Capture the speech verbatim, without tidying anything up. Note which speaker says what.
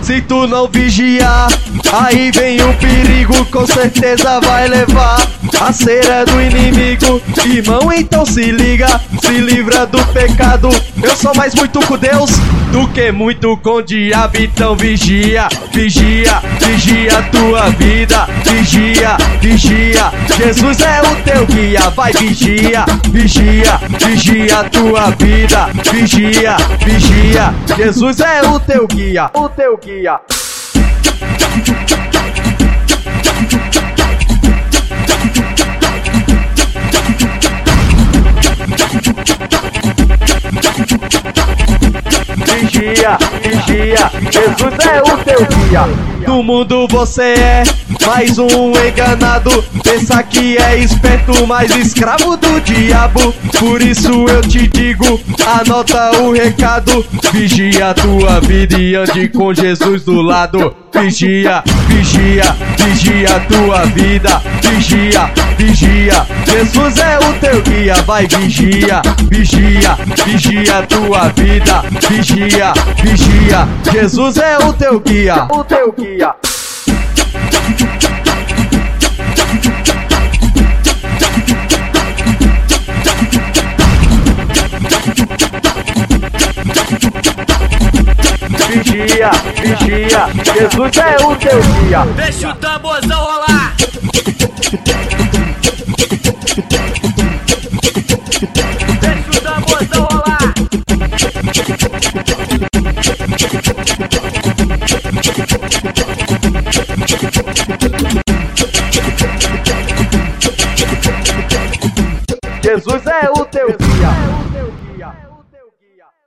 Speaker 1: Se tu não vigiar, aí vem o perigo, com certeza vai levar a cera do inimigo. Irmão, então se liga, se livra do pecado. Eu sou mais muito com Deus do que muito com o diabo. Então vigia, vigia, vigia a tua vida. Vigia, vigia, Jesus é o teu guia. Vai, vigia, vigia, vigia a tua vida. Vigia, vigia, Jesus é o teu guia, o teu guia. Vigia, vigia, Jesus é o teu guia. No mundo você é mais um enganado, pensa que é esperto, mas escravo do diabo. Por isso eu te digo, anota o recado. Vigia a tua vida e ande com Jesus do lado. Vigia, vigia, vigia a tua vida. Vigia, vigia, Jesus é o teu guia. Vai, vigia, vigia, vigia a tua vida. Vigia, vigia, Jesus é o teu guia, o teu guia. Vigia, vigia, Jesus é o teu guia.
Speaker 2: Deixa o tamborzão rolar. Deixa o tamborzão rolar.
Speaker 1: Jesus é o teu guia.